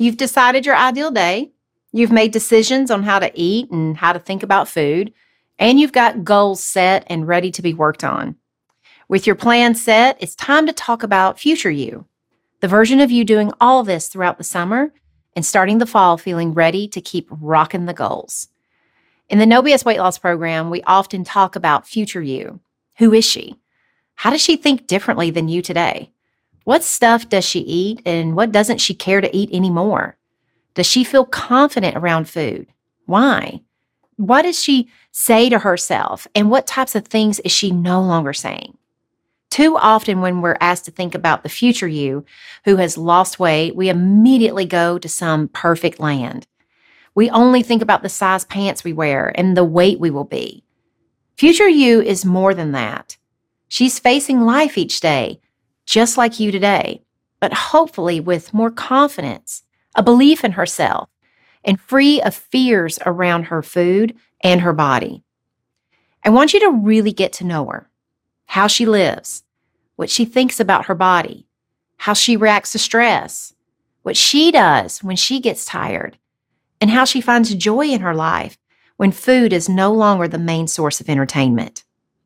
You've decided your ideal day. You've made decisions on how to eat and how to think about food, and you've got goals set and ready to be worked on. With your plan set, it's time to talk about future you, the version of you doing all this throughout the summer and starting the fall feeling ready to keep rocking the goals. In the No BS Weight Loss Program, we often talk about future you. Who is she? How does she think differently than you today? What stuff does she eat and what doesn't she care to eat anymore? Does she feel confident around food? Why? What does she say to herself and what types of things is she no longer saying? Too often when we're asked to think about the future you who has lost weight, we immediately go to some perfect land. We only think about the size pants we wear and the weight we will be. Future you is more than that. She's facing life each day, just like you today, but hopefully with more confidence, a belief in herself, and free of fears around her food and her body. I want you to really get to know her, how she lives, what she thinks about her body, how she reacts to stress, what she does when she gets tired, and how she finds joy in her life when food is no longer the main source of entertainment.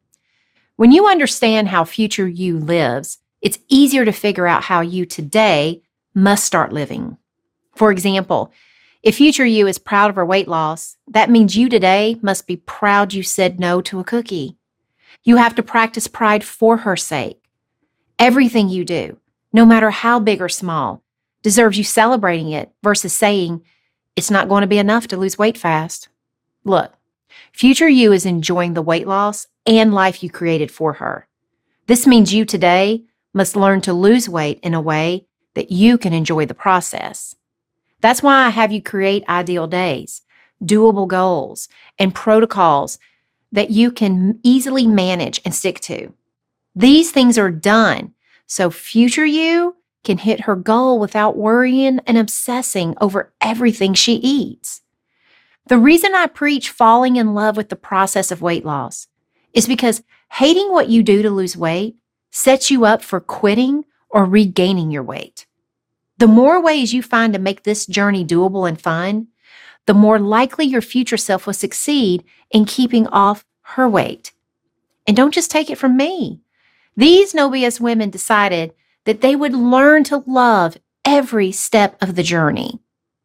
When you understand how future you lives, it's easier to figure out how you today must start living. For example, if future you is proud of her weight loss, that means you today must be proud you said no to a cookie. You have to practice pride for her sake. Everything you do, no matter how big or small, deserves you celebrating it versus saying, it's not going to be enough to lose weight fast. Look, future you is enjoying the weight loss and life you created for her. This means you today must learn to lose weight in a way that you can enjoy the process. That's why I have you create ideal days, doable goals, and protocols that you can easily manage and stick to. These things are done so future you can hit her goal without worrying and obsessing over everything she eats. The reason I preach falling in love with the process of weight loss is because hating what you do to lose weight sets you up for quitting or regaining your weight. The more ways you find to make this journey doable and fun, the more likely your future self will succeed in keeping off her weight. And don't just take it from me. These No BS women decided that they would learn to love every step of the journey.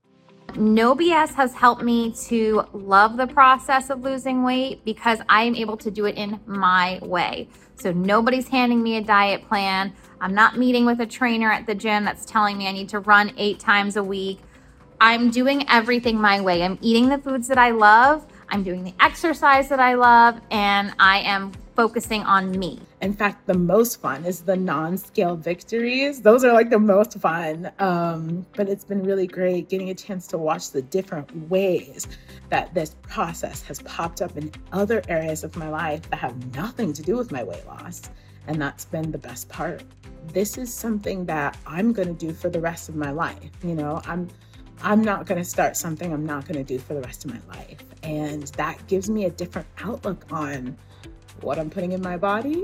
No BS has helped me to love the process of losing weight because I am able to do it in my way. So nobody's handing me a diet plan. I'm not meeting with a trainer at the gym that's telling me I need to run 8 times a week. I'm doing everything my way. I'm eating the foods that I love. I'm doing the exercise that I love, and I am focusing on me. In fact, the most fun is the non-scale victories. Those are like the most fun. But it's been really great getting a chance to watch the different ways that this process has popped up in other areas of my life that have nothing to do with my weight loss. And that's been the best part. This is something that I'm going to do for the rest of my life. You know, I'm not going to start something I'm not going to do for the rest of my life. And that gives me a different outlook on what I'm putting in my body,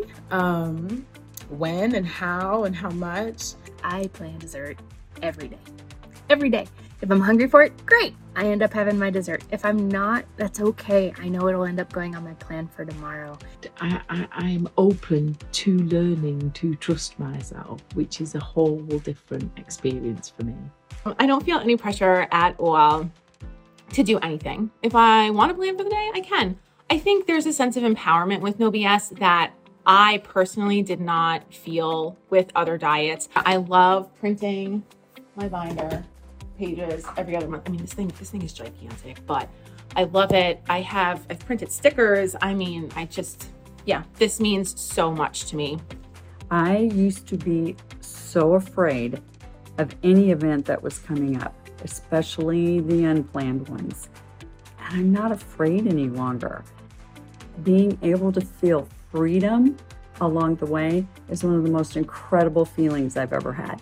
when and how much. I plan dessert every day. Every day. If I'm hungry for it, great. I end up having my dessert. If I'm not, that's okay. I know it'll end up going on my plan for tomorrow. I'm open to learning to trust myself, which is a whole different experience for me. I don't feel any pressure at all to do anything. If I want to plan for the day, I can. I think there's a sense of empowerment with No BS that I personally did not feel with other diets. I love printing my binder pages every other month. I mean, this thing is gigantic, but I love it. I've printed stickers. I mean, this means so much to me. I used to be so afraid of any event that was coming up, especially the unplanned ones. And I'm not afraid any longer. Being able to feel freedom along the way is one of the most incredible feelings I've ever had.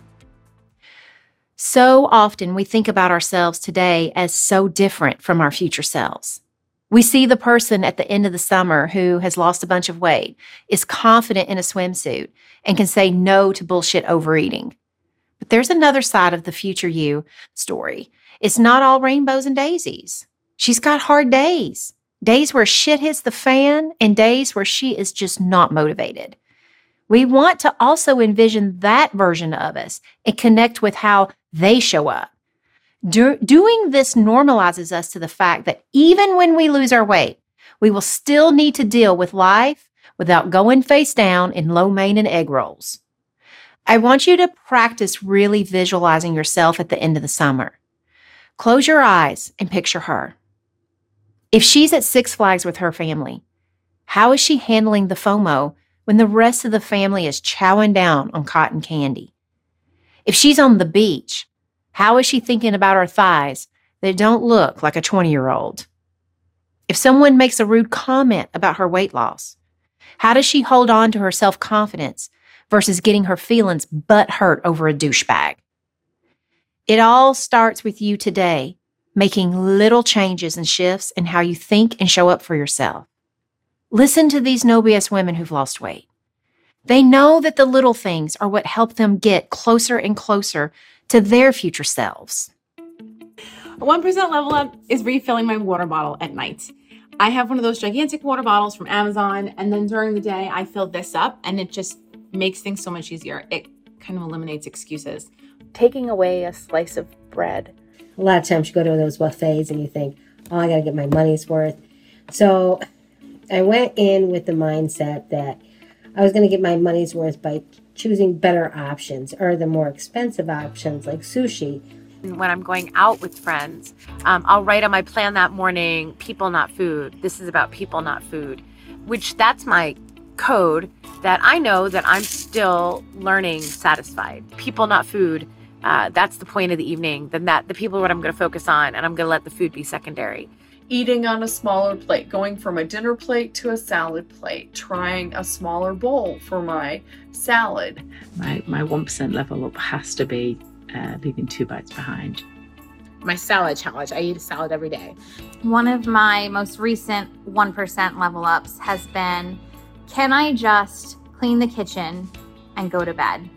So often we think about ourselves today as so different from our future selves. We see the person at the end of the summer who has lost a bunch of weight, is confident in a swimsuit, and can say no to bullshit overeating. But there's another side of the future you story. It's not all rainbows and daisies. She's got hard days, days where shit hits the fan and days where she is just not motivated. We want to also envision that version of us and connect with how they show up. Doing this normalizes us to the fact that even when we lose our weight, we will still need to deal with life without going face down in lo mein and egg rolls. I want you to practice really visualizing yourself at the end of the summer. Close your eyes and picture her. If she's at Six Flags with her family, how is she handling the FOMO when the rest of the family is chowing down on cotton candy? If she's on the beach, how is she thinking about her thighs that don't look like a 20-year-old? If someone makes a rude comment about her weight loss, how does she hold on to her self-confidence versus getting her feelings butt hurt over a douchebag? It all starts with you today, making little changes and shifts in how you think and show up for yourself. Listen to these No BS women who've lost weight. They know that the little things are what help them get closer and closer to their future selves. A 1% level up is refilling my water bottle at night. I have one of those gigantic water bottles from Amazon, and then during the day, I fill this up, and it just makes things so much easier. It kind of eliminates excuses. Taking away a slice of bread. A lot of times you go to those buffets and you think, oh, I got to get my money's worth. So I went in with the mindset that I was going to get my money's worth by choosing better options or the more expensive options like sushi. When I'm going out with friends, I'll write on my plan that morning, people, not food. This is about people, not food, which that's my code that I know that I'm still learning satisfied. People, not food. That's the point of the evening. Then the people are what I'm going to focus on, and I'm going to let the food be secondary. Eating on a smaller plate, going from a dinner plate to a salad plate, trying a smaller bowl for my salad. My 1% level up has to be leaving 2 bites behind. My salad challenge. I eat a salad every day. One of my most recent 1% level ups has been, can I just clean the kitchen and go to bed?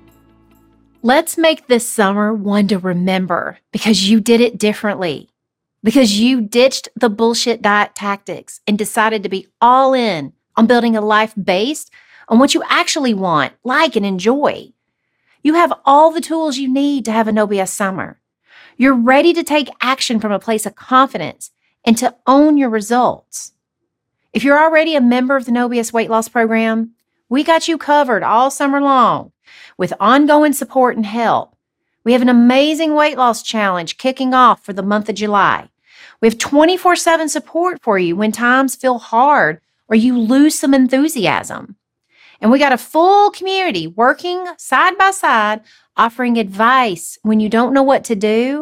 Let's make this summer one to remember because you did it differently. Because you ditched the bullshit diet tactics and decided to be all in on building a life based on what you actually want, like, and enjoy. You have all the tools you need to have a No BS summer. You're ready to take action from a place of confidence and to own your results. If you're already a member of the No BS weight loss program, we got you covered all summer long with ongoing support and help. We have an amazing weight loss challenge kicking off for the month of July. We have 24/7 support for you when times feel hard or you lose some enthusiasm. And we got a full community working side by side, offering advice when you don't know what to do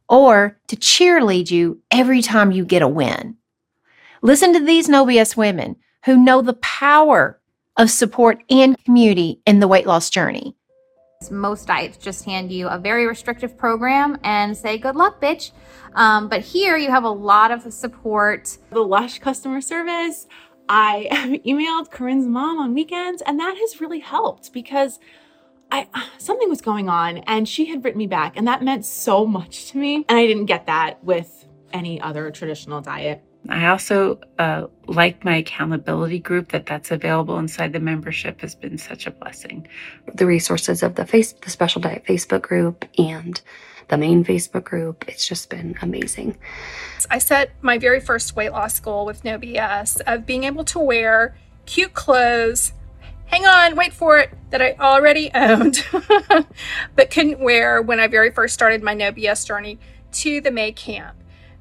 or to cheerlead you every time you get a win. Listen to these No BS women who know the power of support and community in the weight loss journey. Most diets just hand you a very restrictive program and say, good luck, bitch. But here you have a lot of support. The Lush customer service, I emailed Corinne's mom on weekends, and that has really helped because something was going on and she had written me back, and that meant so much to me. And I didn't get that with any other traditional diet. I also like my accountability group that's available inside the membership has been such a blessing. The resources of the Special Diet Facebook group and the main Facebook group, it's just been amazing. I set my very first weight loss goal with No BS of being able to wear cute clothes, hang on, wait for it, that I already owned, but couldn't wear when I very first started my No BS journey to the May camp.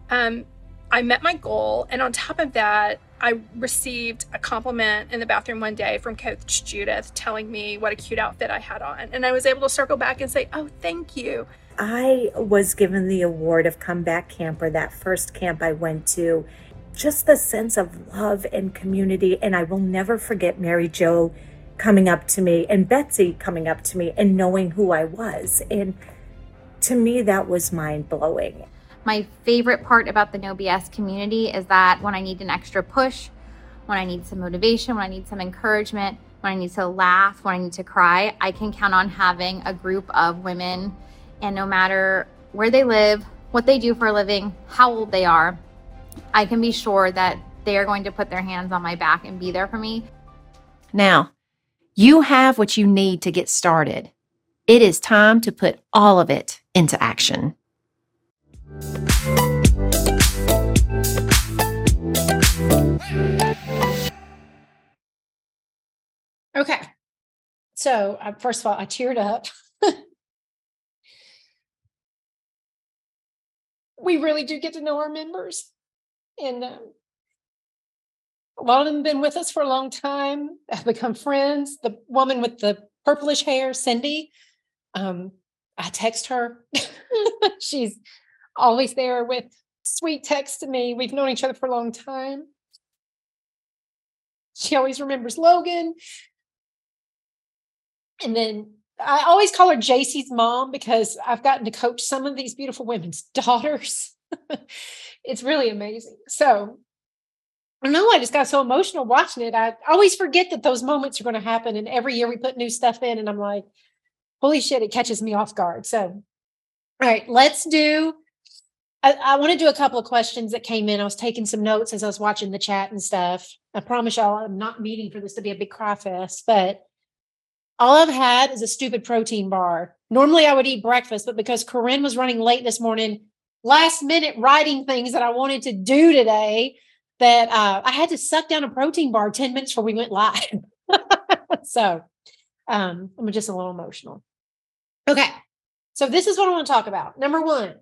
I met my goal, and on top of that, I received a compliment in the bathroom one day from Coach Judith telling me what a cute outfit I had on, and I was able to circle back and say, oh, thank you. I was given the award of Comeback Camper, that first camp I went to. Just the sense of love and community, and I will never forget Mary Jo coming up to me and Betsy coming up to me and knowing who I was, and to me that was mind-blowing. My favorite part about the No BS community is that when I need an extra push, when I need some motivation, when I need some encouragement, when I need to laugh, when I need to cry, I can count on having a group of women. And no matter where they live, what they do for a living, how old they are, I can be sure that they are going to put their hands on my back and be there for me. Now, you have what you need to get started. It is time to put all of it into action. Okay. So, first of all, I teared up. We really do get to know our members. And a lot of them have been with us for a long time, have become friends. The woman with the purplish hair, Cindy, I text her. She's always there with sweet texts to me. We've known each other for a long time. She always remembers Logan. And then I always call her JC's mom because I've gotten to coach some of these beautiful women's daughters. It's really amazing. So I know I just got so emotional watching it. I always forget that those moments are going to happen. And every year we put new stuff in and I'm like, holy shit, it catches me off guard. So, all right, let's do, I want to do a couple of questions that came in. I was taking some notes as I was watching the chat and stuff. I promise y'all I'm not meaning for this to be a big cry fest, but all I've had is a stupid protein bar. Normally I would eat breakfast, but because Corinne was running late this morning, last minute writing things that I wanted to do today, that I had to suck down a protein bar 10 minutes before we went live. So I'm just a little emotional. Okay. So this is what I want to talk about. Number one,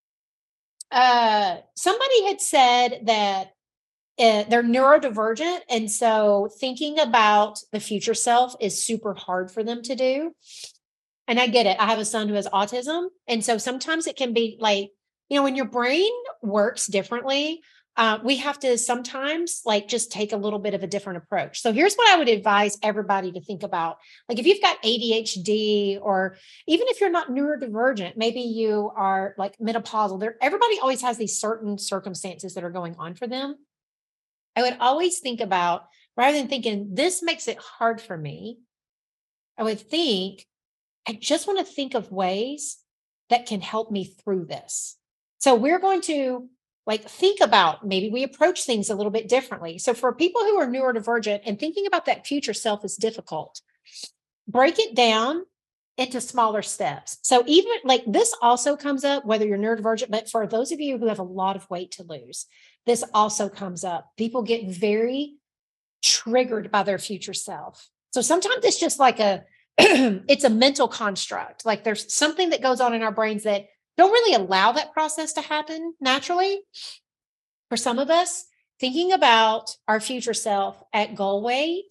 somebody had said that they're neurodivergent. And so thinking about the future self is super hard for them to do. And I get it. I have a son who has autism. And so sometimes it can be like, when your brain works differently, we have to sometimes just take a little bit of a different approach. So here's what I would advise everybody to think about. Like if you've got ADHD, or even if you're not neurodivergent, maybe you are like menopausal, everybody always has these certain circumstances that are going on for them. I would always think about, rather than thinking, this makes it hard for me, I would think, I just want to think of ways that can help me through this. So we're going to think about, maybe we approach things a little bit differently. So for people who are neurodivergent and thinking about that future self is difficult, break it down into smaller steps. So even this also comes up, whether you're neurodivergent, but for those of you who have a lot of weight to lose, this also comes up. People get very triggered by their future self. So sometimes it's just it's a mental construct. Like there's something that goes on in our brains that don't really allow that process to happen naturally. For some of us, thinking about our future self at goal weight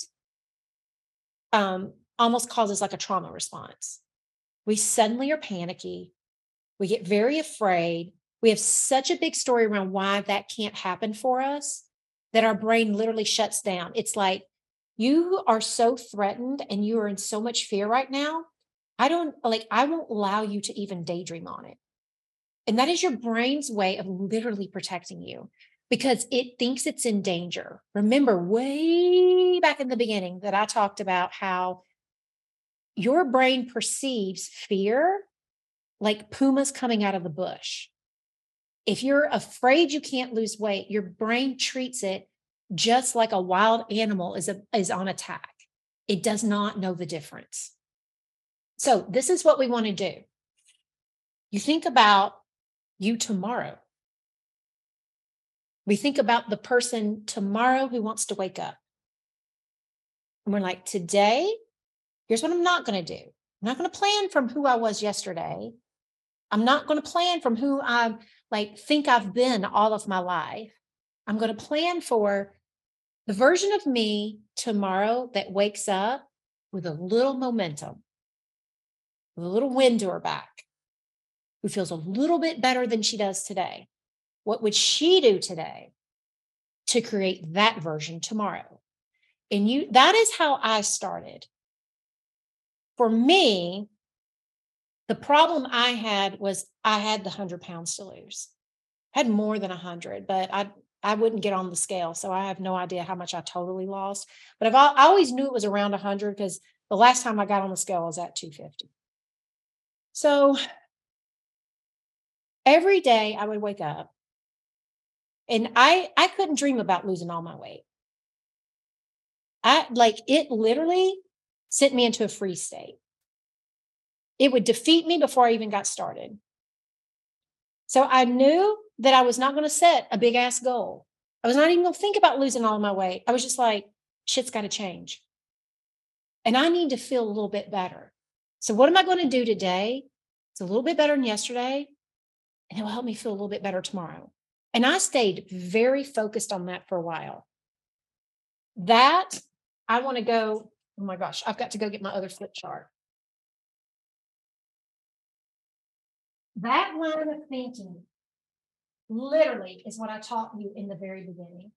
almost causes a trauma response. We suddenly are panicky. We get very afraid. We have such a big story around why that can't happen for us that our brain literally shuts down. It's like, you are so threatened and you are in so much fear right now. I won't allow you to even daydream on it. And that is your brain's way of literally protecting you because it thinks it's in danger. Remember way back in the beginning that I talked about how your brain perceives fear like pumas coming out of the bush. If you're afraid you can't lose weight, your brain treats it just like a wild animal is on attack. It does not know the difference. So this is what we want to do. You think about you tomorrow. We think about the person tomorrow who wants to wake up. And we're like, today, here's what I'm not going to do. I'm not going to plan from who I was yesterday. I'm not going to plan from who I think I've been all of my life. I'm going to plan for the version of me tomorrow that wakes up with a little momentum, with a little wind to her back, who feels a little bit better than she does today. What would she do today to create that version tomorrow? And that is how I started. For me, the problem I had was I had the 100 pounds to lose. I had more than 100, but I I wouldn't get on the scale. So I have no idea how much I totally lost. But I always knew it was around 100 because the last time I got on the scale I was at 250. So every day I would wake up and I couldn't dream about losing all my weight. It literally sent me into a freeze state. It would defeat me before I even got started. So I knew that I was not going to set a big ass goal. I was not even going to think about losing all my weight. I was just like, shit's got to change. And I need to feel a little bit better. So what am I going to do today? It's a little bit better than yesterday. And it will help me feel a little bit better tomorrow. And I stayed very focused on that for a while. That I want to go, oh my gosh, I've got to go get my other flip chart. That line of thinking literally is what I taught you in the very beginning.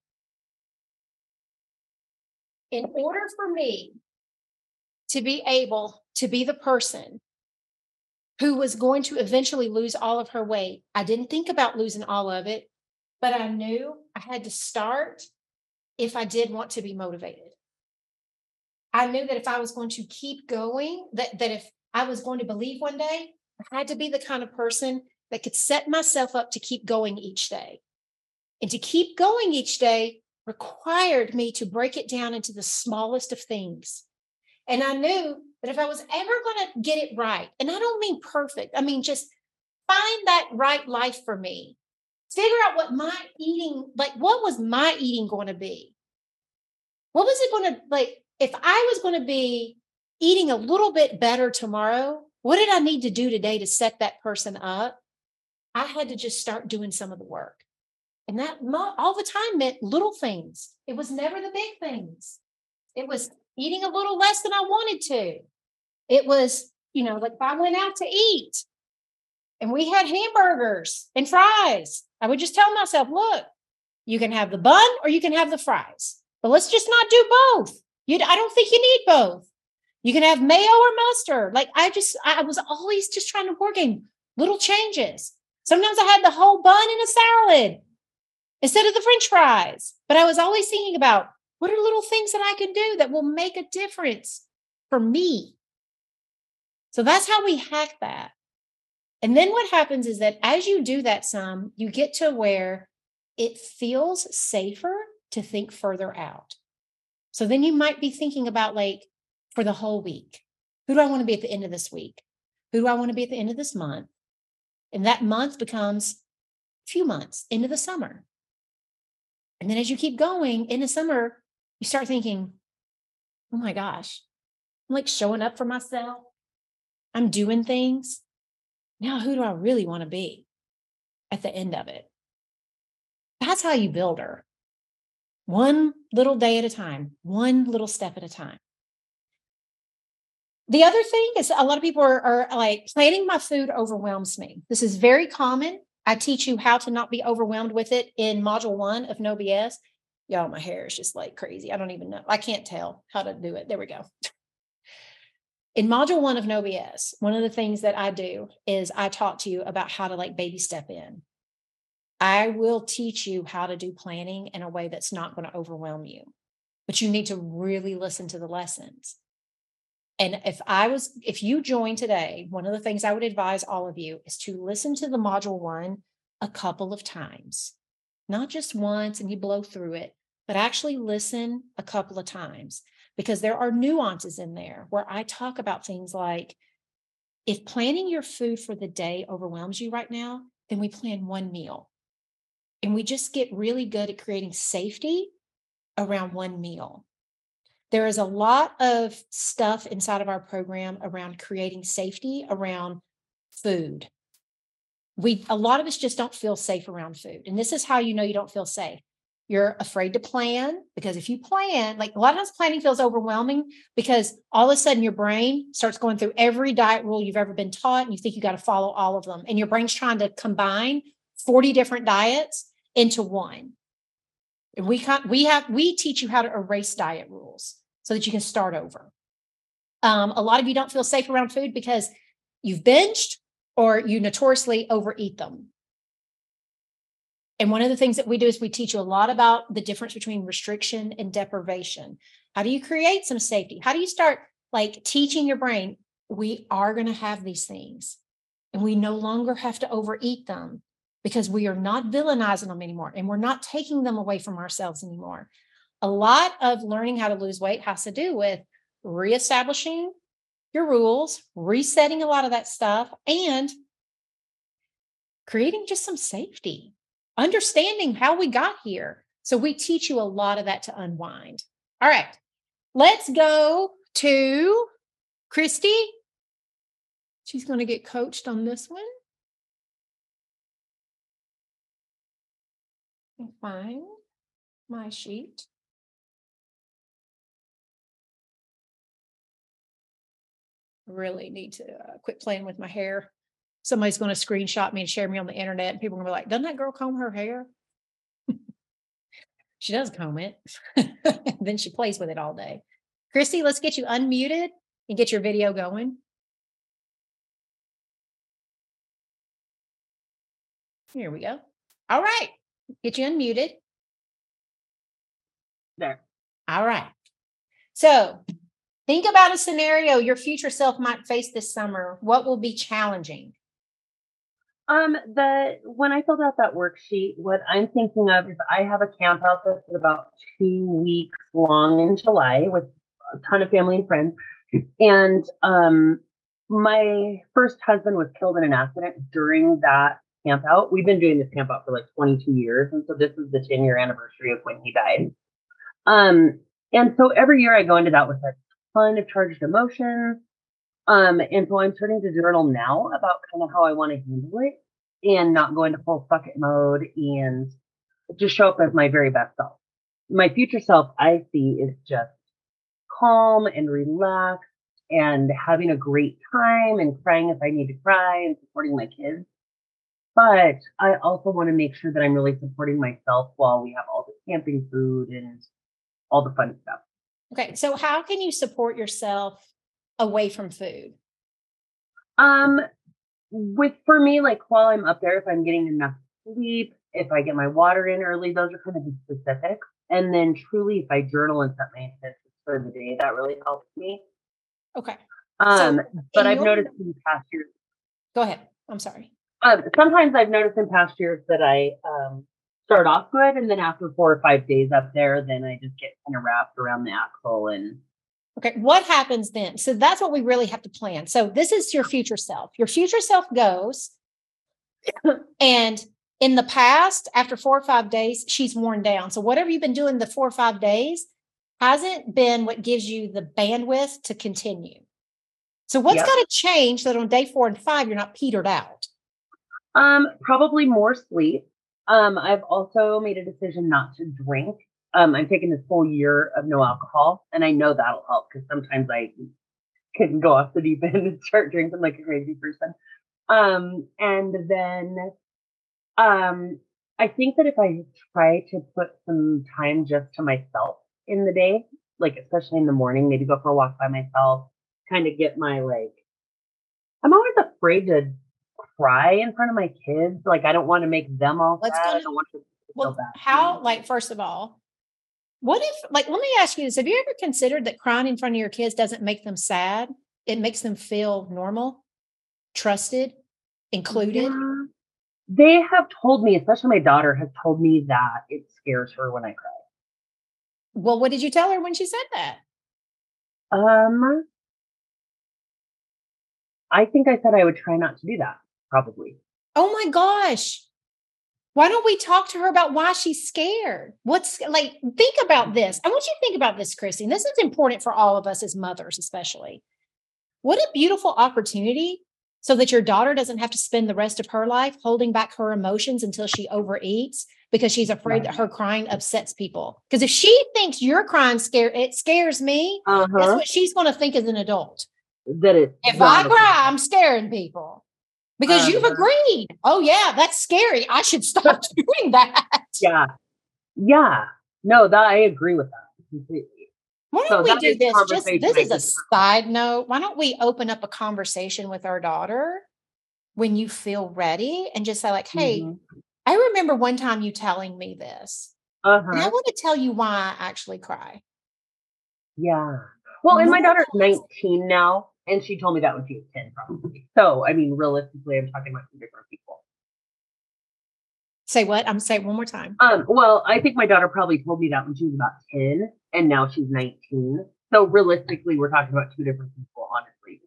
In order for me to be able to be the person who was going to eventually lose all of her weight, I didn't think about losing all of it, but I knew I had to start if I did want to be motivated. I knew that if I was going to keep going, that if I was going to believe one day, I had to be the kind of person that could set myself up to keep going each day. And to keep going each day required me to break it down into the smallest of things. And I knew that if I was ever going to get it right, and I don't mean perfect, I mean just find that right life for me, figure out what my eating, what was my eating going to be? What was it going to, if I was going to be eating a little bit better tomorrow, what did I need to do today to set that person up? I had to just start doing some of the work. And that all the time meant little things. It was never the big things. It was eating a little less than I wanted to. It was, if I went out to eat and we had hamburgers and fries, I would just tell myself, look, you can have the bun or you can have the fries, but let's just not do both. I don't think you need both. You can have mayo or mustard. I was always just trying to work in little changes. Sometimes I had the whole bun in a salad instead of the French fries. But I was always thinking about what are little things that I can do that will make a difference for me. So that's how we hack that. And then what happens is that as you do that you get to where it feels safer to think further out. So then you might be thinking about for the whole week, who do I want to be at the end of this week? Who do I want to be at the end of this month? And that month becomes a few months into the summer. And then as you keep going in the summer, you start thinking, oh my gosh, I'm showing up for myself. I'm doing things. Now, who do I really want to be at the end of it? That's how you build her. One little day at a time, one little step at a time. The other thing is a lot of people are planning my food overwhelms me. This is very common. I teach you how to not be overwhelmed with it in module 1 of No BS. Y'all, my hair is just crazy. I don't even know. I can't tell how to do it. There we go. In module 1 of No BS, one of the things that I do is I talk to you about how to baby step in. I will teach you how to do planning in a way that's not going to overwhelm you, but you need to really listen to the lessons. And if you join today, one of the things I would advise all of you is to listen to the module 1 a couple of times, not just once and you blow through it, but actually listen a couple of times, because there are nuances in there where I talk about things like, if planning your food for the day overwhelms you right now, then we plan one meal. And we just get really good at creating safety around one meal. There is a lot of stuff inside of our program around creating safety around food. A lot of us just don't feel safe around food. And this is how you know you don't feel safe. You're afraid to plan, because if you plan, a lot of times planning feels overwhelming because all of a sudden your brain starts going through every diet rule you've ever been taught and you think you got to follow all of them. And your brain's trying to combine 40 different diets into one. And we teach you how to erase diet rules so that you can start over. A lot of you don't feel safe around food because you've binged or you notoriously overeat them. And one of the things that we do is we teach you a lot about the difference between restriction and deprivation. How do you create some safety? How do you start like teaching your brain, we are going to have these things and we no longer have to overeat them because we are not villainizing them anymore and we're not taking them away from ourselves anymore. A lot of learning how to lose weight has to do with reestablishing your rules, resetting a lot of that stuff, and creating just some safety, understanding how we got here. So we teach you a lot of that to unwind. All right, let's go to Christy. She's going to get coached on this one. I'll find my sheet. Really need to quit playing with my hair. Somebody's going to screenshot me and share me on the internet, and people are going to be like, doesn't that girl comb her hair? She does comb it. Then she plays with it all day. Christy, let's get you unmuted and get your video going. Here we go. All right. Get you unmuted. There. All right. So think about a scenario your future self might face this summer. What will be challenging? When I filled out that worksheet, what I'm thinking of is I have a camp out that's about 2 weeks long in July with a ton of family and friends. And my first husband was killed in an accident during that camp out. We've been doing this camp out for like 22 years. And so this is the 10-year anniversary of when he died. And so every year I go into that with a ton of charged emotions. And so I'm starting to journal now about kind of how I want to handle it and not go into full fuck it mode and just show up as my very best self. My future self, I see, is just calm and relaxed and having a great time and crying if I need to cry and supporting my kids. But I also want to make sure that I'm really supporting myself while we have all the camping food and all the fun stuff. Okay. So how can you support yourself away from food? For me, like while I'm up there, if I'm getting enough sleep, if I get my water in early, those are kind of the specifics. And then truly, if I journal and set my intentions for the day, that really helps me. Okay. But I've noticed in past years. Go ahead. I'm sorry. Sometimes I've noticed in past years that I start off good, and then after 4 or 5 days up there, then I just get kind of wrapped around the axle and. Okay, what happens then? So that's what we really have to plan. So this is your future self. Your future self goes, and in the past, after 4 or 5 days, she's worn down. So whatever you've been doing the 4 or 5 days hasn't been what gives you the bandwidth to continue. So what's got to change so that on day 4 and 5, you're not petered out? Probably more sleep. I've also made a decision not to drink. I'm taking this whole year of no alcohol, and I know that'll help because sometimes I can go off the deep end and start drinking like a crazy person. And then I think that if I try to put some time just to myself in the day, like especially in the morning, maybe go for a walk by myself, kind of get my I'm always afraid to cry in front of my kids. Like I don't want to make them all sad. I don't want to feel bad. First of all, what if, let me ask you this. Have you ever considered that crying in front of your kids doesn't make them sad? It makes them feel normal, trusted, included? Yeah. They have told me, especially my daughter has told me that it scares her when I cry. Well, what did you tell her when she said that? I think I said I would try not to do that, probably. Oh my gosh. Why don't we talk to her about why she's scared? Think about this. I want you to think about this, Christy. And this is important for all of us as mothers, especially. What a beautiful opportunity so that your daughter doesn't have to spend the rest of her life holding back her emotions until she overeats because she's afraid that her crying upsets people. Because if she thinks you're crying it scares me, that's what she's going to think as an adult. If I cry, I'm scaring people. Because you've agreed. Oh, yeah, that's scary. I should stop doing that. Yeah. Yeah. No, I agree with that completely. Why don't we do this? This is a side note. Why don't we open up a conversation with our daughter when you feel ready and just say hey, I remember one time you telling me this. And I want to tell you why I actually cry. Yeah. Well, and my daughter's 19 now, and she told me that when she was 10, probably. So, I mean, realistically, I'm talking about two different people. Say what? I'm saying one more time. Well, I think my daughter probably told me that when she was about 10, and now she's 19. So realistically, we're talking about two different people, honestly.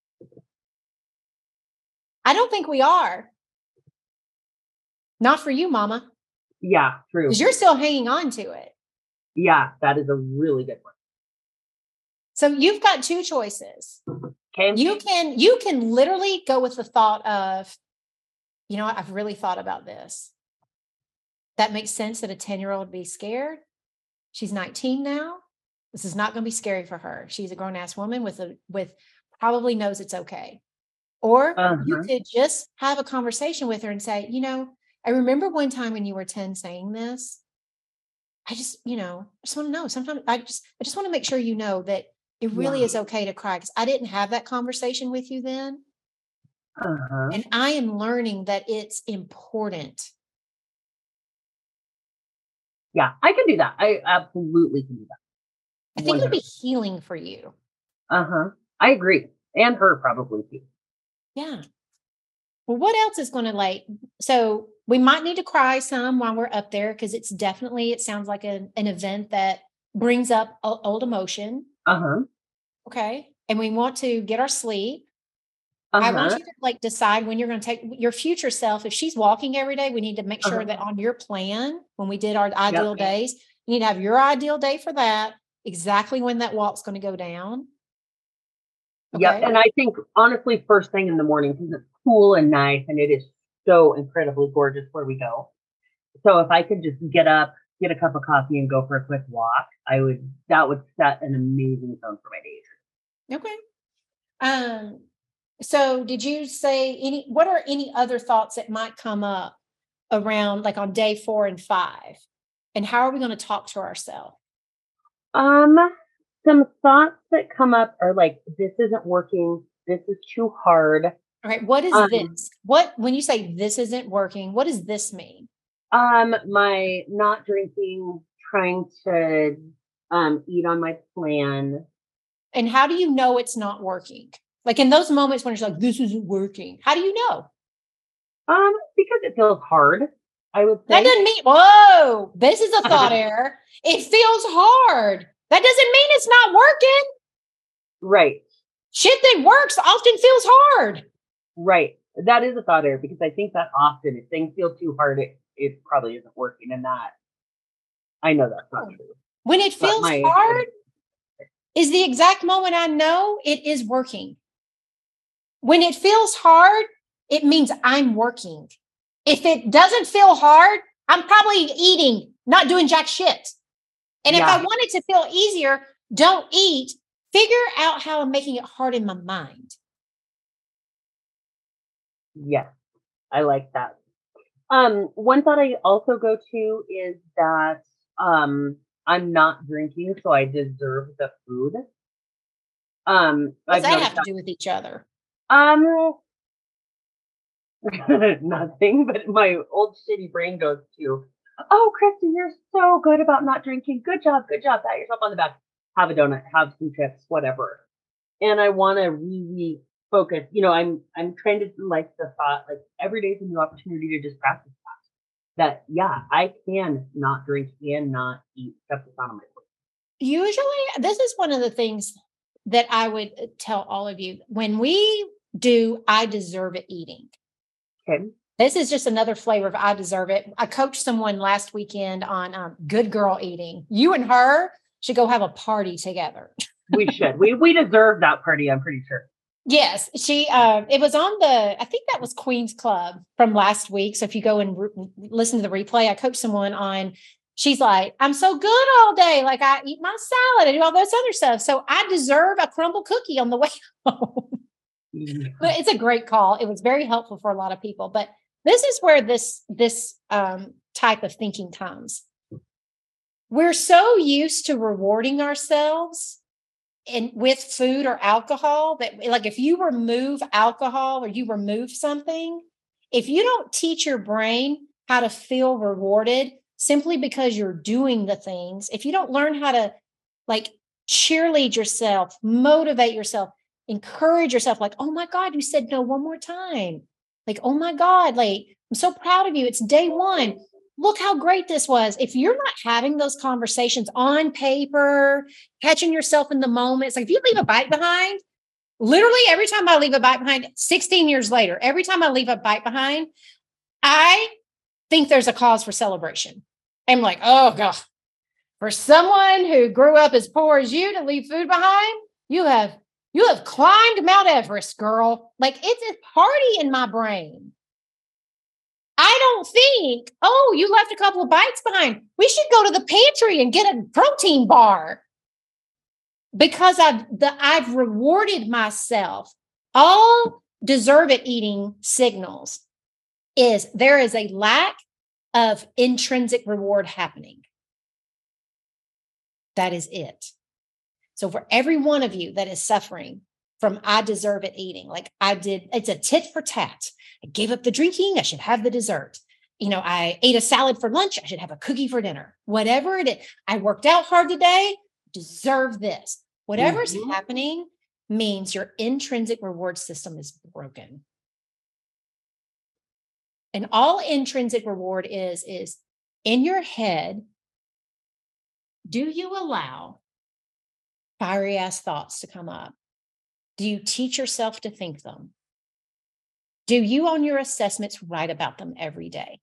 I don't think we are. Not for you, Mama. Yeah, true. Because you're still hanging on to it. Yeah, that is a really good one. So you've got two choices. Okay. You can literally go with the thought of, you know what, I've really thought about this. That makes sense that a 10-year-old would be scared. She's 19 now. This is not going to be scary for her. She's a grown-ass woman with probably knows it's okay. Or you could just have a conversation with her and say, you know, I remember one time when you were 10 saying this. I just want to know. Sometimes I just want to make sure you know that it really is okay to cry, because I didn't have that conversation with you then. And I am learning that it's important. Yeah, I can do that. I absolutely can do that. I think it would be healing for you. I agree. And her probably too. Yeah. Well, what else is going to so we might need to cry some while we're up there, because it sounds like an event that brings up old emotion. Okay. And we want to get our sleep. I want you to decide when you're going to take your future self. If she's walking every day, we need to make sure that on your plan, when we did our ideal days, you need to have your ideal day for that, exactly when that walk's going to go down. Okay. Yeah. And I think honestly, first thing in the morning, because it's cool and nice and it is so incredibly gorgeous where we go. So if I could just get up, get a cup of coffee and go for a quick walk, that would set an amazing tone for my day. Okay. So did you say what are any other thoughts that might come up around on day 4 and 5? And how are we going to talk to ourselves? Some thoughts that come up are this isn't working. This is too hard. All right. What is this? When you say this isn't working, what does this mean? My not drinking, trying to eat on my plan. And how do you know it's not working? In those moments when it's this isn't working, how do you know? Because it feels hard, I would say. That doesn't mean, whoa, this is a thought error. It feels hard. That doesn't mean it's not working. Right. Shit that works often feels hard. Right. That is a thought error, because I think that often if things feel too hard, it probably isn't working. And that, I know that's not true. When it feels hard is the exact moment I know it is working. When it feels hard, it means I'm working. If it doesn't feel hard, I'm probably eating, not doing jack shit. And if I want it to feel easier, don't eat. Figure out how I'm making it hard in my mind. Yes, I like that. One thought I also go to is that I'm not drinking, so I deserve the food. What does that have to do with each other? Nothing, but my old shitty brain goes to, oh, Kristen, you're so good about not drinking. Good job. Pat yourself on the back. Have a donut, have some chips, whatever. And I want to really focus. I'm trying to the thought, every day is a new opportunity to just practice that. Yeah, I can not drink and not eat stuff that's not on my plate. Usually, this is one of the things that I would tell all of you when we do I deserve it eating. Okay. This is just another flavor of I deserve it. I coached someone last weekend on good girl eating. You and her should go have a party together. We should. We deserve that party, I'm pretty sure. Yes. It was on I think that was Queen's Club from last week. So if you go and listen to the replay, I coached someone on, she's like, I'm so good all day. I eat my salad, I do all this other stuff. So I deserve a crumble cookie on the way home. But it's a great call. It was very helpful for a lot of people. But this is where this type of thinking comes. We're so used to rewarding ourselves with food or alcohol that if you remove alcohol or you remove something, if you don't teach your brain how to feel rewarded simply because you're doing the things, if you don't learn how to like cheerlead yourself, motivate yourself, encourage yourself, like, oh my God, you said no one more time. Like, oh my God, like, I'm so proud of you. It's day one. Look how great this was. If you're not having those conversations on paper, catching yourself in the moment, it's like if you leave a bite behind, literally every time I leave a bite behind, 16 years later, every time I leave a bite behind, I think there's a cause for celebration. I'm like, oh God, for someone who grew up as poor as you to leave food behind, you have climbed Mount Everest, girl. Like it's a party in my brain. I don't think, oh, you left a couple of bites behind. We should go to the pantry and get a protein bar. Because I've rewarded myself. All deserve it eating signals is there is a lack of intrinsic reward happening. That is it. So for every one of you that is suffering from I deserve it eating, like I did, it's a tit for tat. I gave up the drinking, I should have the dessert. You know, I ate a salad for lunch, I should have a cookie for dinner. Whatever it is, I worked out hard today, deserve this. Whatever's happening means your intrinsic reward system is broken. And all intrinsic reward is in your head, do you allow fiery ass thoughts to come up? Do you teach yourself to think them? Do you on your assessments write about them every day?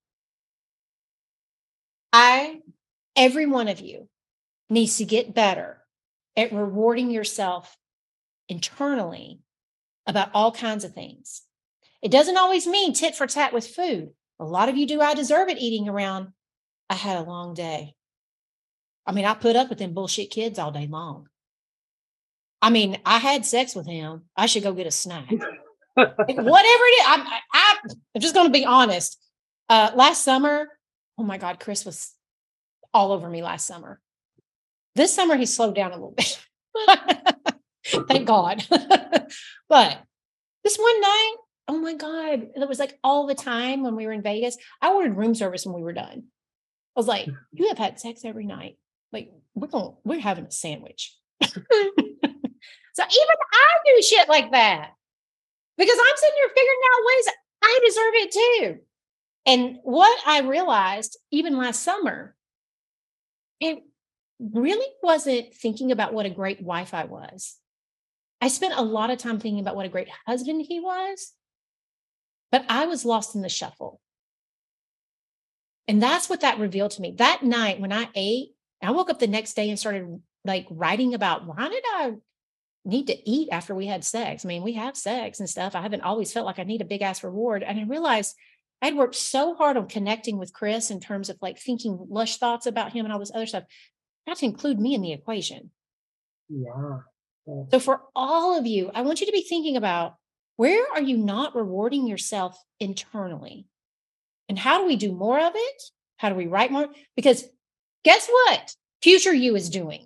Every one of you needs to get better at rewarding yourself internally about all kinds of things. It doesn't always mean tit for tat with food. A lot of you do I deserve it eating around, I had a long day. I mean, I put up with them bullshit kids all day long. I mean, I had sex with him. I should go get a snack. Whatever it is, I'm just going to be honest. Last summer, oh my God, Chris was all over me last summer. This summer, he slowed down a little bit. Thank God. But this one night, oh my God, it was like all the time when we were in Vegas. I ordered room service when we were done. I was like, you have had sex every night. Like, we're having a sandwich. So even I do shit like that because I'm sitting here figuring out ways I deserve it too. And what I realized even last summer, it really wasn't thinking about what a great wife I was. I spent a lot of time thinking about what a great husband he was, but I was lost in the shuffle. And that's what that revealed to me. That night when I ate, I woke up the next day and started like writing about why did I need to eat after we had sex? I mean, we have sex and stuff. I haven't always felt like I need a big ass reward. And I realized I'd worked so hard on connecting with Chris in terms of like thinking lush thoughts about him and all this other stuff. Not to include me in the equation. Yeah. So for all of you, I want you to be thinking about where are you not rewarding yourself internally? And how do we do more of it? How do we write more? Because guess what? Future you is doing.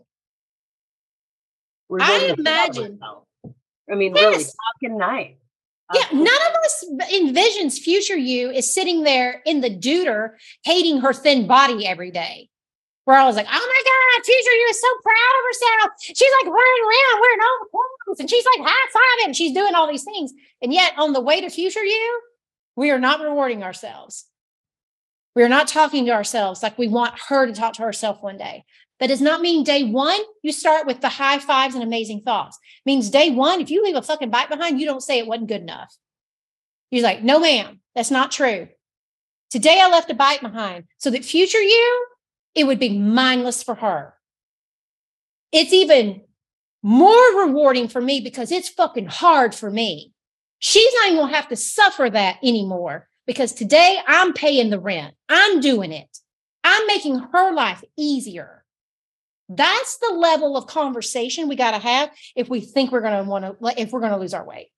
I imagine. I mean, really talking nice. Yeah, none of us envisions future you is sitting there in the deuter hating her thin body every day. Where I was like, oh my God, future you is so proud of herself. She's like running around wearing all the clothes and she's like high-fiving. She's doing all these things. And yet on the way to future you, we are not rewarding ourselves. We are not talking to ourselves like we want her to talk to herself one day. That does not mean day one, you start with the high fives and amazing thoughts. It means day one, if you leave a fucking bite behind, you don't say it wasn't good enough. You're like, no, ma'am, that's not true. Today I left a bite behind so that future you, it would be mindless for her. It's even more rewarding for me because it's fucking hard for me. She's not even gonna have to suffer that anymore because today I'm paying the rent. I'm doing it. I'm making her life easier. That's the level of conversation we got to have if we think we're going to lose our weight.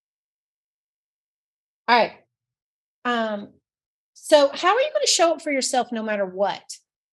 All right. So how are you going to show up for yourself no matter what?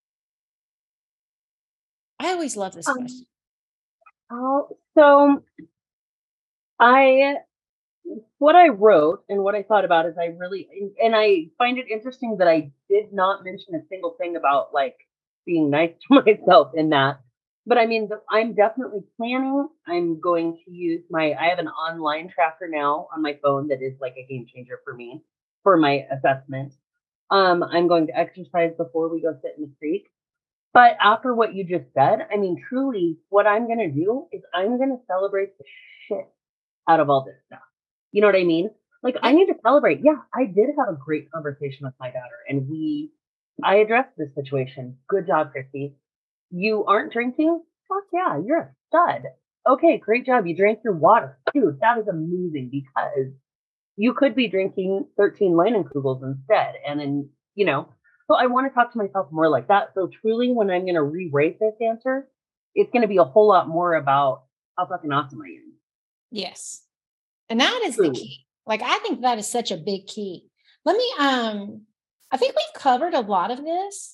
I always love this question. So I what I wrote and what I thought about is and I find it interesting that I did not mention a single thing about like being nice to myself in that. But I mean, I'm definitely planning. I'm going to use I have an online tracker now on my phone that is like a game changer for me for my assessment. I'm going to exercise before we go sit in the creek. But after what you just said, I mean, truly, what I'm going to do is I'm going to celebrate the shit out of all this stuff. You know what I mean? Like, I need to celebrate. Yeah, I did have a great conversation with my daughter, and I addressed this situation. Good job, Christy. You aren't drinking? Fuck yeah, you're a stud. Okay, great job. You drank your water. Dude, that is amazing because you could be drinking 13 Leinenkugels instead. And then, so I want to talk to myself more like that. So truly, when I'm going to re-rate this answer, it's going to be a whole lot more about how fucking awesome I am. Yes. And that is the key. Like, I think that is such a big key. Let me, I think we've covered a lot of this.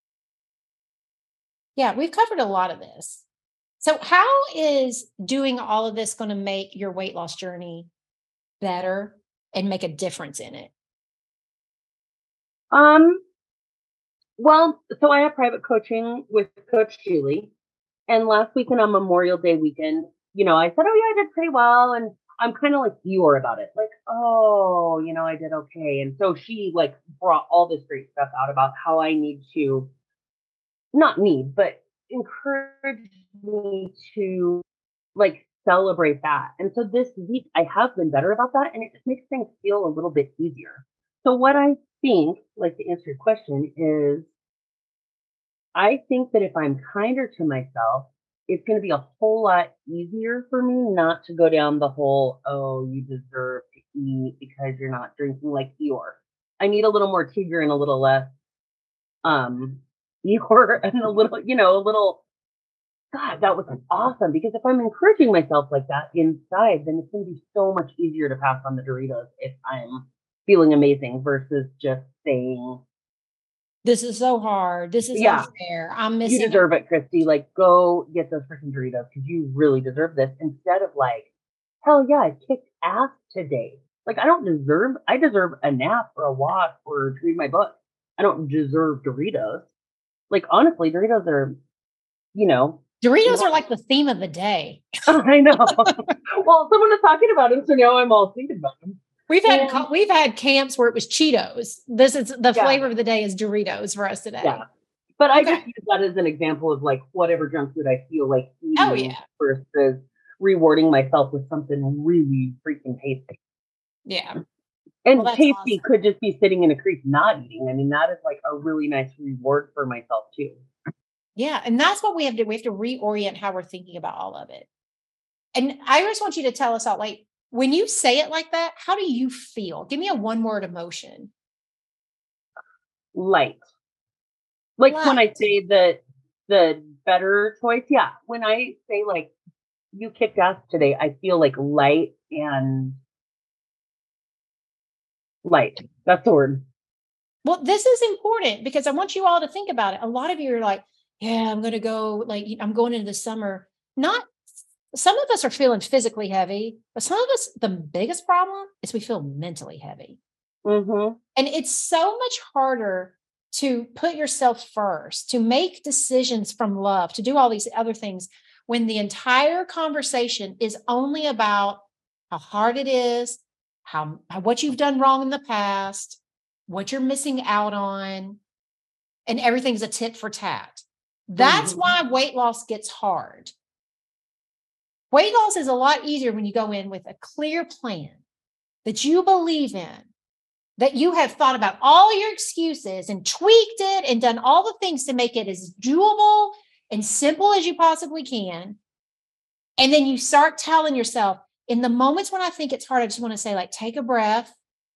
Yeah, we've covered a lot of this. So how is doing all of this going to make your weight loss journey better and make a difference in it? Well, so I have private coaching with Coach Julie. And last weekend on Memorial Day weekend, I said, oh yeah, I did pretty well. And I'm kind of like Eeyore about it. Like, oh, I did okay. And so she like brought all this great stuff out about how I need to, not need, but encourage me to like celebrate that. And so this week I have been better about that. And it just makes things feel a little bit easier. So what I think, like to answer your question, is I think that if I'm kinder to myself, it's going to be a whole lot easier for me not to go down the whole, oh, you deserve to eat because you're not drinking like Eeyore. I need a little more Tigger and a little less Eeyore and a little, God, that was awesome. Because if I'm encouraging myself like that inside, then it's going to be so much easier to pass on the Doritos if I'm feeling amazing versus just saying, this is so hard. This is unfair. I'm missing. You deserve it, Christy. Like, go get those freaking Doritos because you really deserve this. Instead of like, hell yeah, I kicked ass today. Like, I deserve a nap or a walk or to read my book. I don't deserve Doritos. Like, honestly, Doritos are, Doritos are like the theme of the day. I know. Well, someone was talking about them, so now I'm all thinking about them. We've had camps where it was Cheetos. This is the flavor of the day is Doritos for us today. Yeah. But I just use that as an example of like whatever junk food I feel like eating versus rewarding myself with something really freaking tasty. Yeah. And tasty could just be sitting in a creek not eating. I mean, that is like a really nice reward for myself too. Yeah. And that's what we have to do. We have to reorient how we're thinking about all of it. And I just want you to tell us out, like, when you say it like that, how do you feel? Give me a one-word emotion. Light. Like when I say the better choice. Yeah. When I say like, you kicked ass today, I feel like light and light. That's the word. Well, this is important because I want you all to think about it. A lot of you are like, yeah, I'm going to go, like, I'm going into the summer. Some of us are feeling physically heavy, but some of us, the biggest problem is we feel mentally heavy. Mm-hmm. And it's so much harder to put yourself first, to make decisions from love, to do all these other things when the entire conversation is only about how hard it is, what you've done wrong in the past, what you're missing out on, and everything's a tit for tat. That's why weight loss gets hard. Weight loss is a lot easier when you go in with a clear plan that you believe in, that you have thought about all your excuses and tweaked it and done all the things to make it as doable and simple as you possibly can. And then you start telling yourself, in the moments when I think it's hard, I just want to say, like, take a breath.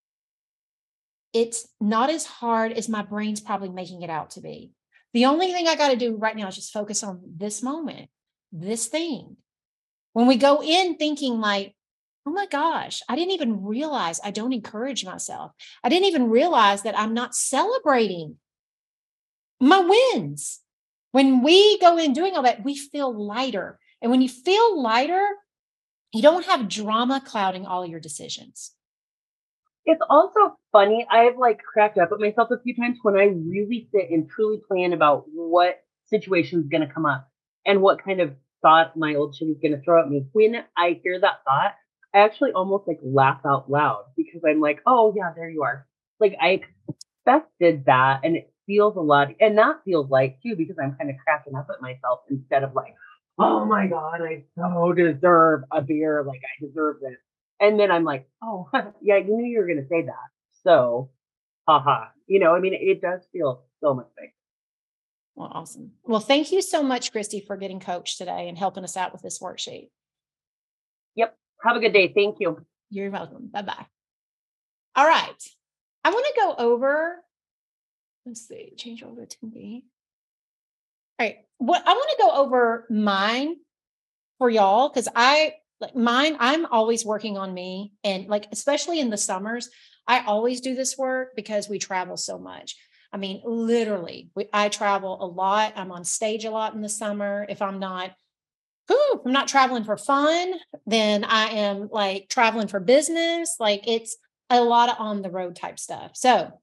It's not as hard as my brain's probably making it out to be. The only thing I got to do right now is just focus on this moment, this thing. When we go in thinking like, oh my gosh, I didn't even realize I don't encourage myself. I didn't even realize that I'm not celebrating my wins. When we go in doing all that, we feel lighter. And when you feel lighter, You don't have drama clouding all your decisions. It's also funny. I've like cracked up at myself a few times when I really sit and truly plan about what situation is going to come up and what kind of thought my old shit is going to throw at me. When I hear that thought, I actually almost like laugh out loud because I'm like, oh yeah, there you are. Like I expected that, and it feels a lot, and that feels like too because I'm kind of cracking up at myself instead of like, oh my God, I so deserve a beer. Like I deserve this. And then I'm like, oh, yeah, you knew you were going to say that. So, haha. You know, I mean, it does feel so much better. Well, awesome. Well, thank you so much, Christy, for getting coached today and helping us out with this worksheet. Yep. Have a good day. Thank you. You're welcome. Bye-bye. All right. I want to go over, let's see, change over to me. All right. What I want to go over mine for y'all, because I'm always working on me. And like, especially in the summers, I always do this work because we travel so much. I mean, literally, I travel a lot. I'm on stage a lot in the summer. If I'm not traveling for fun, then I am like traveling for business. Like it's a lot of on the road type stuff. So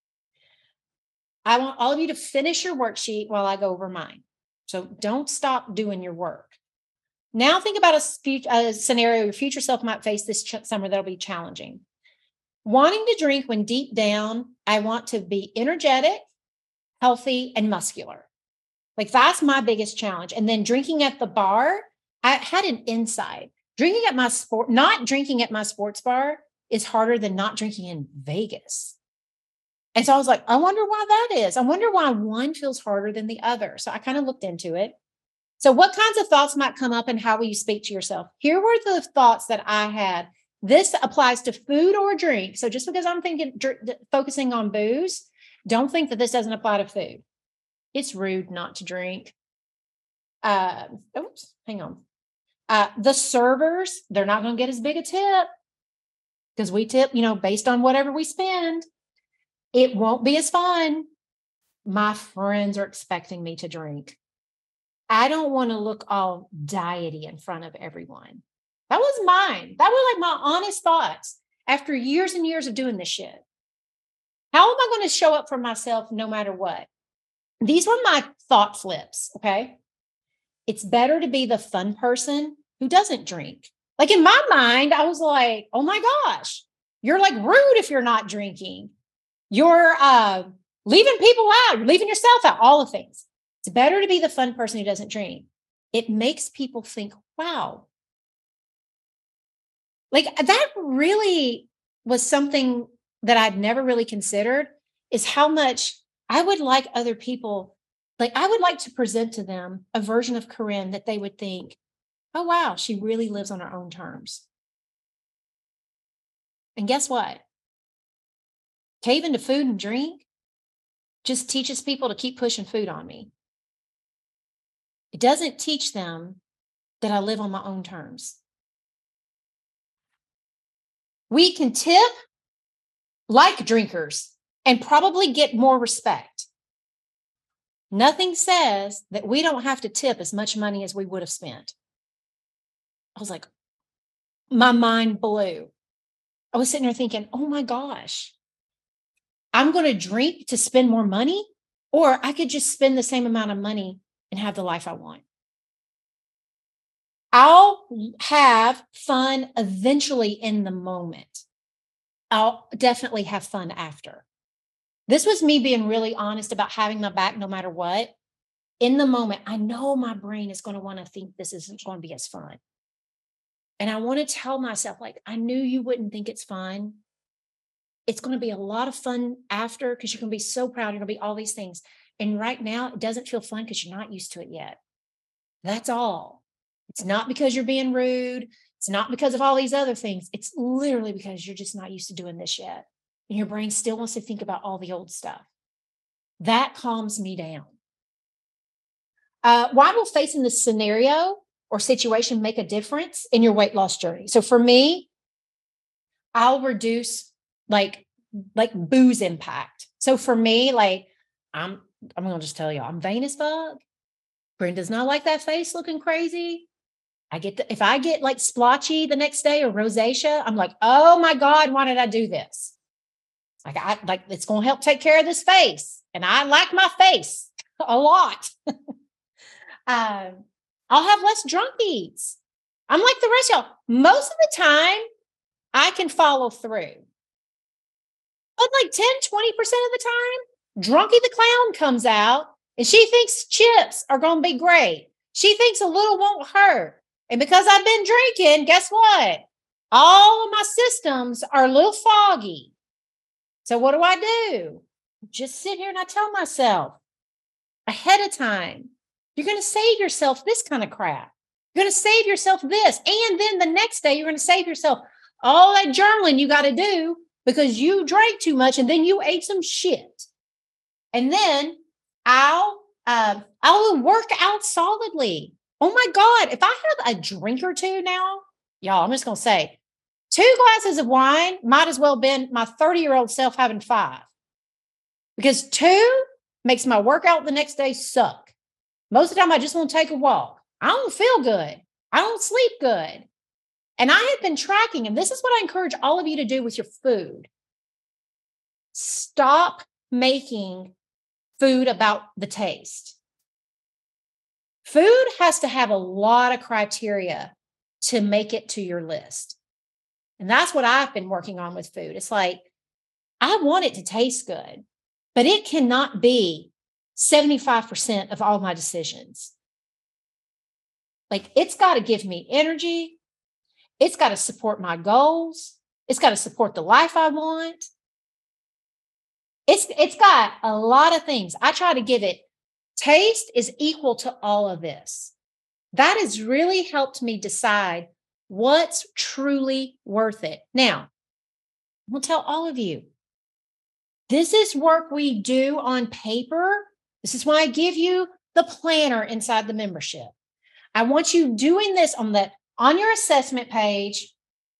I want all of you to finish your worksheet while I go over mine. So don't stop doing your work. Now think about a scenario your future self might face this summer that'll be challenging. Wanting to drink when deep down, I want to be energetic, healthy, and muscular. Like that's my biggest challenge. And then drinking at the bar, I had an insight. Not drinking at my sports bar is harder than not drinking in Vegas. And so I was like, I wonder why that is. I wonder why one feels harder than the other. So I kind of looked into it. So what kinds of thoughts might come up and how will you speak to yourself? Here were the thoughts that I had. This applies to food or drink. So just because I'm focusing on booze, don't think that this doesn't apply to food. It's rude not to drink. Oops, hang on. The servers, they're not going to get as big a tip because we tip, based on whatever we spend. It won't be as fun. My friends are expecting me to drink. I don't want to look all diety in front of everyone. That was mine. That was like my honest thoughts after years and years of doing this shit. How am I going to show up for myself no matter what? These were my thought flips, okay? It's better to be the fun person who doesn't drink. Like in my mind, I was like, oh my gosh, you're like rude if you're not drinking. You're leaving people out. You're leaving yourself out, all the things. It's better to be the fun person who doesn't drink. It makes people think, wow. Like that really was something that I'd never really considered is how much I would like other people, like I would like to present to them a version of Corinne that they would think, oh, wow, she really lives on her own terms. And guess what? Caving to food and drink just teaches people to keep pushing food on me. It doesn't teach them that I live on my own terms. We can tip like drinkers and probably get more respect. Nothing says that we don't have to tip as much money as we would have spent. I was like, my mind blew. I was sitting there thinking, oh my gosh, I'm going to drink to spend more money, or I could just spend the same amount of money and have the life I want. I'll have fun eventually in the moment. I'll definitely have fun after. This was me being really honest about having my back no matter what. In the moment, I know my brain is going to want to think this isn't going to be as fun. And I want to tell myself, like, I knew you wouldn't think it's fun. It's going to be a lot of fun after because you're going to be so proud. You're going to be all these things. And right now, it doesn't feel fun because you're not used to it yet. That's all. It's not because you're being rude. It's not because of all these other things. It's literally because you're just not used to doing this yet. And your brain still wants to think about all the old stuff. That calms me down. Why will facing this scenario or situation make a difference in your weight loss journey? So for me, I'll reduce like booze impact. So for me, like I'm going to just tell you, I'm vain as fuck. Brenda's not like that face looking crazy. If I get like splotchy the next day or rosacea, I'm like, oh my God, why did I do this? Like it's going to help take care of this face. And I like my face a lot. I'll have less drunk eats. I'm like the rest of y'all. Most of the time, I can follow through. But like 10, 20% of the time, Drunky the Clown comes out and she thinks chips are going to be great. She thinks a little won't hurt. And because I've been drinking, guess what? All of my systems are a little foggy. So what do? Just sit here and I tell myself ahead of time, you're going to save yourself this kind of crap. You're going to save yourself this. And then the next day, you're going to save yourself all that journaling you got to do because you drank too much and then you ate some shit. And then I'll work out solidly. Oh my God, if I have a drink or two now, y'all, I'm just going to say 2 glasses of wine might as well have been my 30-year-old self having 5. Because 2 makes my workout the next day suck. Most of the time, I just want to take a walk. I don't feel good. I don't sleep good. And I have been tracking, and this is what I encourage all of you to do with your food. Stop making food about the taste. Food has to have a lot of criteria to make it to your list. And that's what I've been working on with food. It's like, I want it to taste good, but it cannot be 75% of all my decisions. Like, it's got to give me energy. It's got to support my goals. It's got to support the life I want. It's got a lot of things. I try to give it. Taste is equal to all of this. That has really helped me decide what's truly worth it. Now, I'm going to tell all of you, this is work we do on paper. This is why I give you the planner inside the membership. I want you doing this on your assessment page.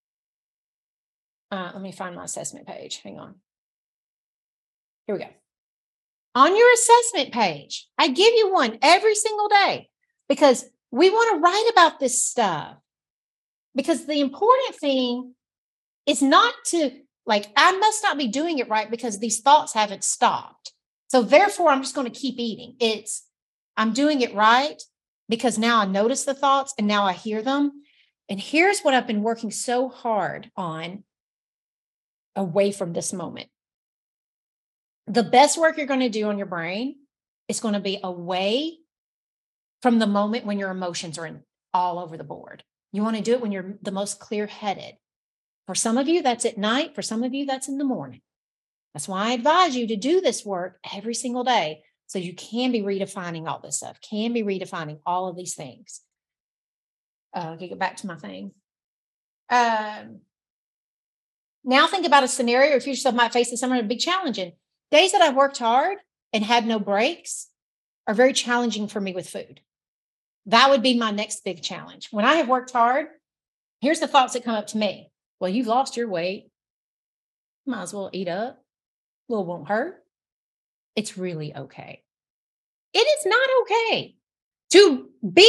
Let me find my assessment page. Hang on. Here we go. On your assessment page, I give you one every single day because we want to write about this stuff. Because the important thing is not to, I must not be doing it right because these thoughts haven't stopped. So therefore, I'm just going to keep eating. I'm doing it right because now I notice the thoughts and now I hear them. And here's what I've been working so hard on away from this moment. The best work you're going to do on your brain is going to be away from the moment when your emotions are all over the board. You want to do it when you're the most clear-headed. For some of you, that's at night. For some of you, that's in the morning. That's why I advise you to do this work every single day so you can be redefining all this stuff, can be redefining all of these things. Okay, go back to my thing. Now think about a scenario or future self might face this summer a big challenge. And days that I've worked hard and had no breaks are very challenging for me with food. That would be my next big challenge. When I have worked hard, here's the thoughts that come up to me. Well, you've lost your weight. Might as well eat up. A little won't hurt. It's really okay. It is not okay to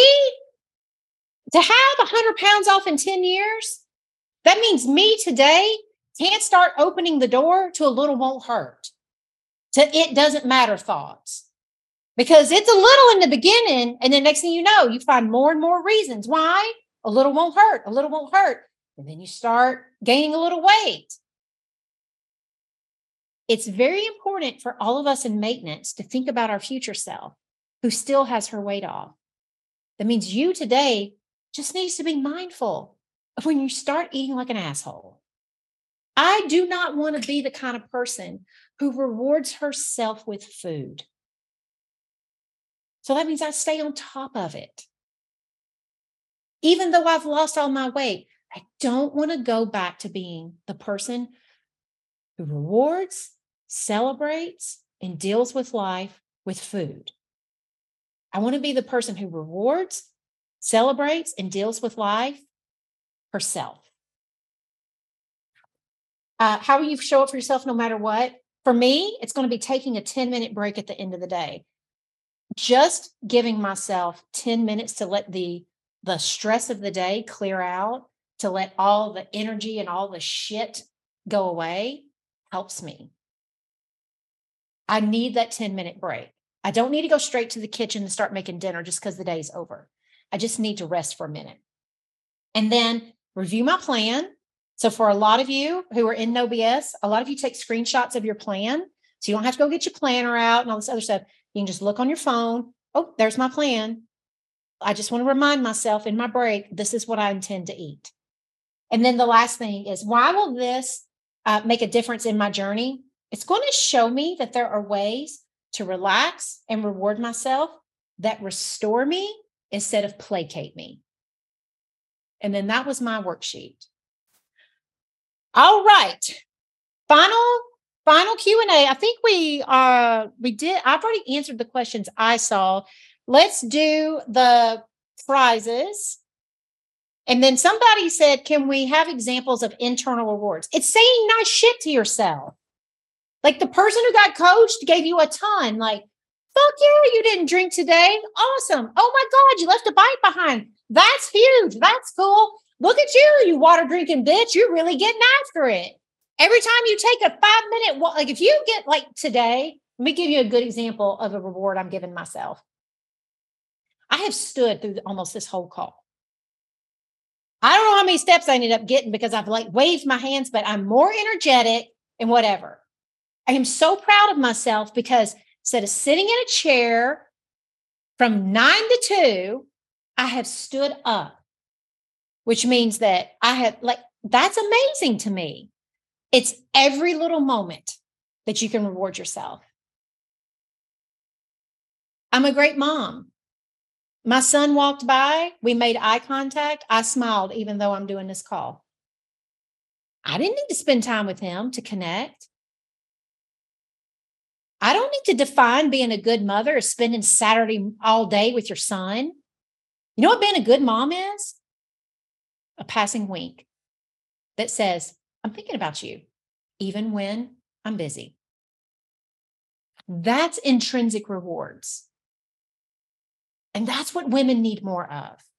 have 100 pounds off in 10 years. That means me today can't start opening the door to a little won't hurt. To it doesn't matter thoughts. Because it's a little in the beginning, and then next thing you know, you find more and more reasons why a little won't hurt, a little won't hurt. And then you start gaining a little weight. It's very important for all of us in maintenance to think about our future self who still has her weight off. That means you today just needs to be mindful of when you start eating like an asshole. I do not want to be the kind of person who rewards herself with food. So that means I stay on top of it. Even though I've lost all my weight, I don't want to go back to being the person who rewards, celebrates, and deals with life with food. I want to be the person who rewards, celebrates, and deals with life herself. How will you show up for yourself no matter what? For me, it's going to be taking a 10-minute break at the end of the day. Just giving myself 10 minutes to let the the stress of the day clear out, to let all the energy and all the shit go away, helps me. I need that 10-minute break. I don't need to go straight to the kitchen and start making dinner just because the day's over. I just need to rest for a minute. And then review my plan. So for a lot of you who are in No BS, a lot of you take screenshots of your plan. So you don't have to go get your planner out and all this other stuff. You can just look on your phone. Oh, there's my plan. I just want to remind myself in my break, this is what I intend to eat. And then the last thing is, why will this make a difference in my journey? It's going to show me that there are ways to relax and reward myself that restore me instead of placate me. And then that was my worksheet. All right. Final Q&A. I think we did. I've already answered the questions I saw. Let's do the prizes. And then somebody said, can we have examples of internal rewards? It's saying nice shit to yourself. Like the person who got coached gave you a ton. Like, fuck yeah, you didn't drink today. Awesome. Oh my God, you left a bite behind. That's huge. That's cool. Look at you, you water drinking bitch. You're really getting after it. Every time you take a 5-minute walk, like if you get like today, let me give you a good example of a reward I'm giving myself. I have stood through almost this whole call. I don't know how many steps I ended up getting because I've like waved my hands, but I'm more energetic and whatever. I am so proud of myself because instead of sitting in a chair from 9 to 2, I have stood up, which means that I have that's amazing to me. It's every little moment that you can reward yourself. I'm a great mom. My son walked by. We made eye contact. I smiled, even though I'm doing this call. I didn't need to spend time with him to connect. I don't need to define being a good mother as spending Saturday all day with your son. You know what being a good mom is? A passing wink that says, I'm thinking about you, even when I'm busy. That's intrinsic rewards. And that's what women need more of.